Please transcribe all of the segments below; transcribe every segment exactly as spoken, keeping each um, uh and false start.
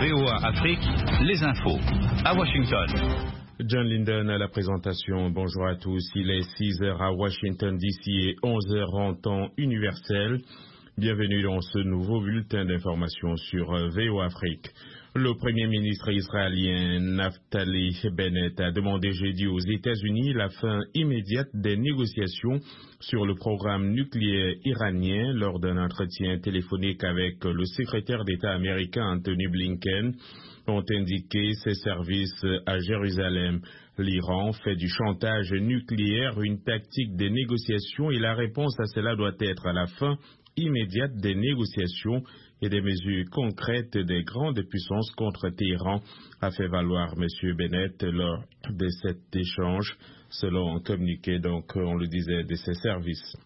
V O A Afrique, les infos. À Washington. John Linden à la présentation. Bonjour à tous. Il est six heures à Washington D C et onze heures en temps universel. Bienvenue dans ce nouveau bulletin d'information sur V O A Afrique. Le Premier ministre israélien Naftali Bennett a demandé jeudi aux États-Unis la fin immédiate des négociations sur le programme nucléaire iranien lors d'un entretien téléphonique avec le secrétaire d'État américain Anthony Blinken, ont indiqué ses services à Jérusalem. L'Iran fait du chantage nucléaire une tactique des négociations et la réponse à cela doit être à la fin immédiate des négociations et des mesures concrètes des grandes puissances contre Téhéran, a fait valoir M. Bennett lors de cet échange, selon un communiqué, donc, on le disait, de ses services.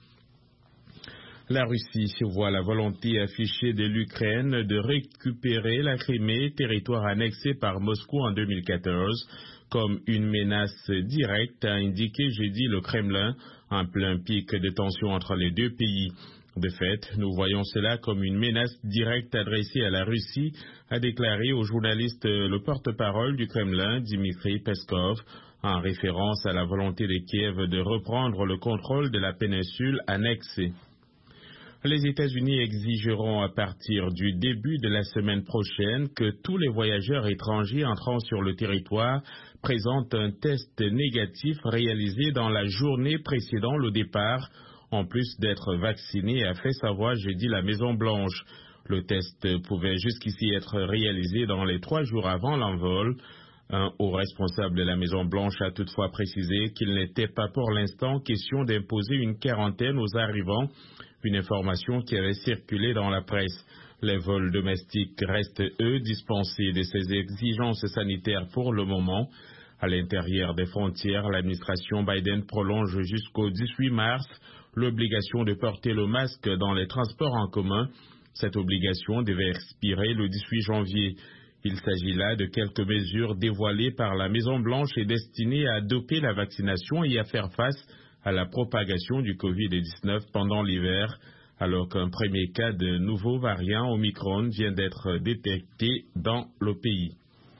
La Russie voit la volonté affichée de l'Ukraine de récupérer la Crimée, territoire annexé par Moscou en deux mille quatorze, comme une menace directe, a indiqué jeudi le Kremlin, en plein pic de tension entre les deux pays. De fait, nous voyons cela comme une menace directe adressée à la Russie, a déclaré au journaliste le porte-parole du Kremlin, Dmitry Peskov, en référence à la volonté de Kiev de reprendre le contrôle de la péninsule annexée. Les États-Unis exigeront à partir du début de la semaine prochaine que tous les voyageurs étrangers entrant sur le territoire présentent un test négatif réalisé dans la journée précédant le départ, en plus d'être vaccinés, a fait savoir jeudi la Maison-Blanche. Le test pouvait jusqu'ici être réalisé dans les trois jours avant l'envol. Un haut responsable de la Maison-Blanche a toutefois précisé qu'il n'était pas pour l'instant question d'imposer une quarantaine aux arrivants, une information qui avait circulé dans la presse. Les vols domestiques restent, eux, dispensés de ces exigences sanitaires pour le moment. À l'intérieur des frontières, l'administration Biden prolonge jusqu'au dix-huit mars l'obligation de porter le masque dans les transports en commun. Cette obligation devait expirer le dix-huit janvier. Il s'agit là de quelques mesures dévoilées par la Maison-Blanche et destinées à doper la vaccination et à faire face à la propagation du covid dix-neuf pendant l'hiver, alors qu'un premier cas de nouveau variant Omicron vient d'être détecté dans le pays.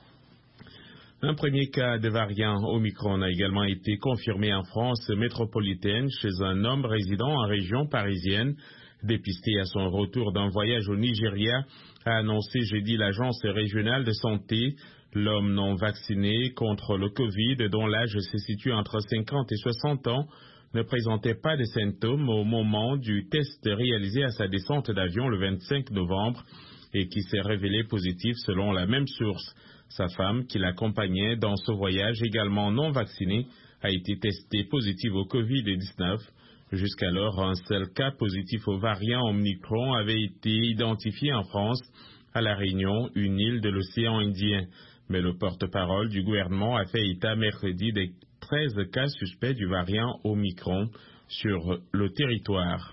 Un premier cas de variant Omicron a également été confirmé en France métropolitaine chez un homme résidant en région parisienne. Dépisté à son retour d'un voyage au Nigeria, a annoncé jeudi l'agence régionale de santé. L'homme non vacciné contre le Covid, dont l'âge se situe entre cinquante et soixante ans, ne présentait pas de symptômes au moment du test réalisé à sa descente d'avion le vingt-cinq novembre et qui s'est révélé positif selon la même source. Sa femme, qui l'accompagnait dans ce voyage, également non vaccinée, a été testée positive au covid dix-neuf. Jusqu'alors, un seul cas positif au variant Omicron avait été identifié en France, à La Réunion, une île de l'océan Indien. Mais le porte-parole du gouvernement a fait état mercredi des treize cas suspects du variant Omicron sur le territoire.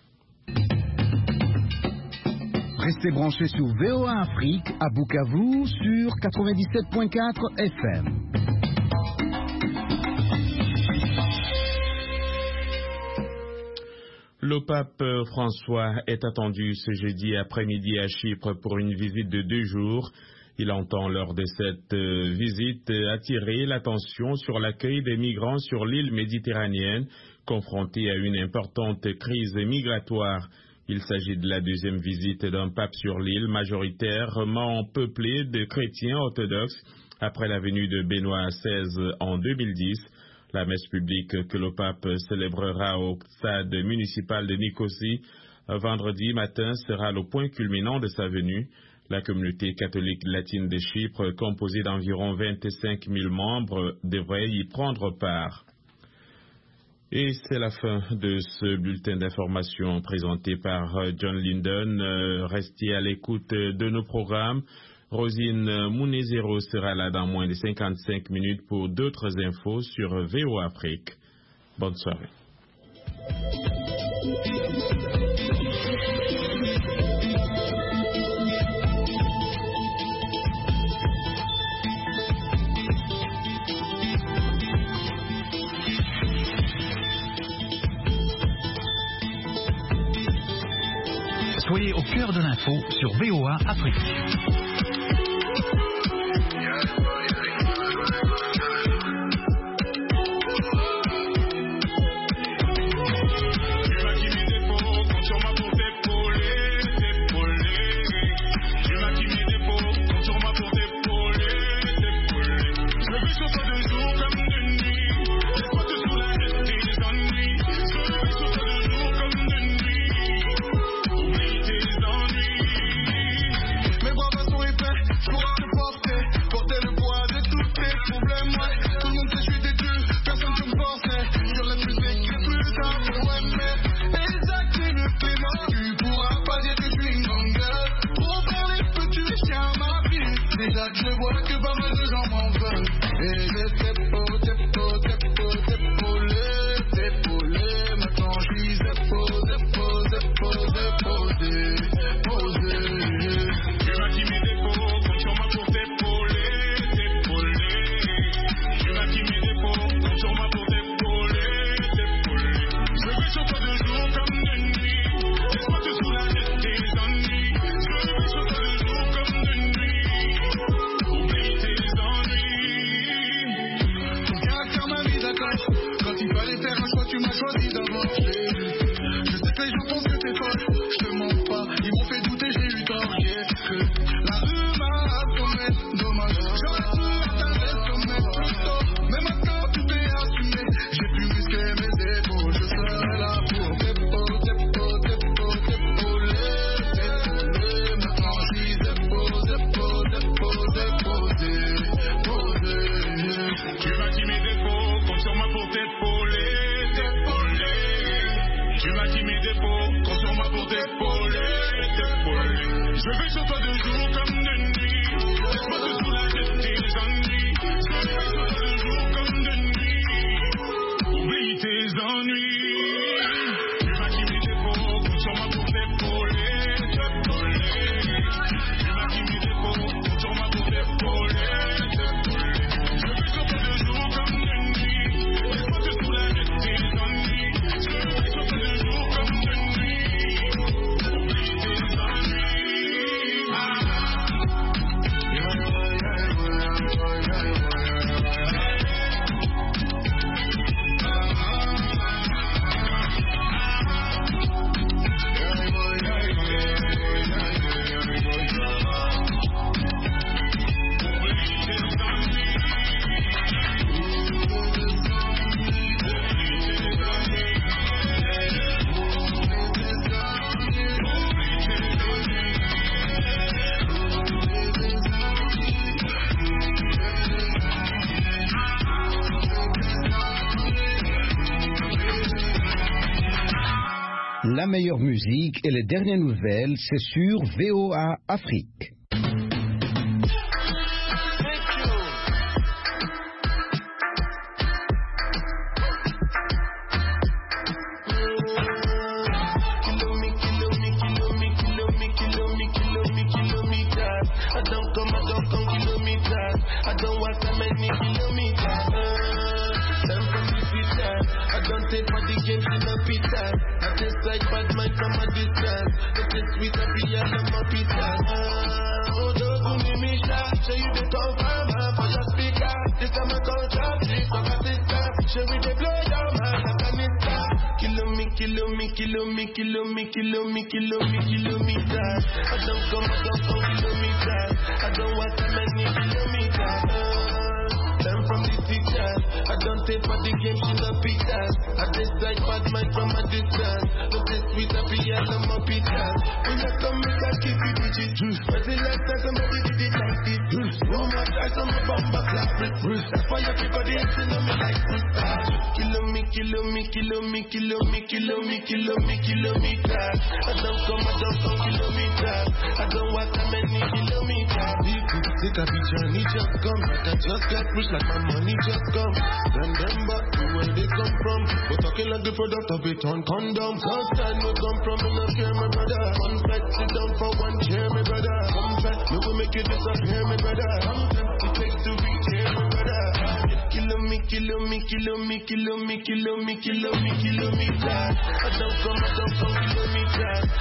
Restez branchés sur V O A Afrique à Bukavu sur quatre-vingt-dix-sept virgule quatre F M. Le pape François est attendu ce jeudi après-midi à Chypre pour une visite de deux jours. Il entend lors de cette visite attirer l'attention sur l'accueil des migrants sur l'île méditerranéenne, confrontée à une importante crise migratoire. Il s'agit de la deuxième visite d'un pape sur l'île, majoritairement peuplée de chrétiens orthodoxes, après la venue de Benoît seize en deux mille dix. La messe publique que le pape célébrera au stade municipal de Nicosie vendredi matin sera le point culminant de sa venue. La communauté catholique latine de Chypre, composée d'environ vingt-cinq mille membres, devrait y prendre part. Et c'est la fin de ce bulletin d'information présenté par John Linden. Restez à l'écoute de nos programmes. Rosine Mounezero sera là dans moins de cinquante-cinq minutes pour d'autres infos sur V O A Afrique. Bonne soirée. Soyez au cœur de l'info sur V O A Afrique. Et j'ai déposé, déposé, déposé, déposé, déposé. Maintenant je suis déposé, déposé, déposé, déposé, déposé. Tu m'as dit mes défauts, compte sur moi pour t'épauler, t'épauler. Tu m'as dit mes défauts, compte sur moi pour t'épauler, t'épauler. Je vais sur toi de jour comme de nuit. Laisse-moi te soulager de tes ennuis. Je vais sur toi de jour comme de nuit. Oublie tes ennuis. Ton caractère m'a mis d'accord. Quand il fallait faire un choix, tu m'as choisi d'avance. Je sais que les gens pensent que t'es folle. Je te mens pas, ils m'ont fait douter, j'ai eu tort. Yeah. La rue m'a assommé, dommage. J'aurais pu atteindre les sommets plus tôt. Mais maintenant tout est assumé. J'ai pu muscler mes épaules. Je serai là pour t'épauler, t'épauler, t'épauler, t'épauler. Maintenant je suis déposé, déposé, déposé, déposé, déposé. Tu m'as dit mes défauts, compte sur moi pour t'épauler, t'épauler. Tu m'as dit mes défauts, compte sur moi pour t'épauler, t'épauler. Je vais sur toi de jour comme de nuit. Laisse-moi te soulager de tes ennuis. Je vais sur toi de jour comme de nuit. Oublie tes ennuis. Tu m'as dit mes défauts, compte sur moi pour t'épauler, t'épauler. Tu m'as dit mes défauts, compte sur moi pour t'épauler, t'épauler. Je vais sur toi de jour comme de nuit. Laisse-moi te soulager de tes ennuis. Je vais sur toi de jour comme de nuit. Oublie tes ennuis. Ah. La meilleure musique et les dernières nouvelles, c'est sur V O A Afrique. Kilo me, kilo me, kilo me, kilo me, kilo me, kilometers. I don't come, I don't come kilometers. I don't want that many kilometers. Learn from the teacher. I don't take for the game, she no pitas. I decide bad mind from a distance. But this sweet, I be all on my pitas. When I come, I can keep it digit. But the last time somebody did it like this. No more try, some bomba clap. That's why everybody acting on me like this. Kilo me, kilo me, kilo me, kilo me, kilo me, kilo me, kilometers. I don't come, I don't come kilometers. I don't walk that many kilometers. Take a picture and it just come. I just get rich like my money just come. Send them back to where they come from. We're talking like the product of it on condoms. Outside no come from, me not care, my brother. One flight, sit down for one chair, my brother. One flight, me will make you disappear, my brother. Sometimes it takes to reach here, my brother. Kilo me, kilo me, kilo me, kilo me, kilo me, kilo me, kilometers. I don't come, I don't come kilometers.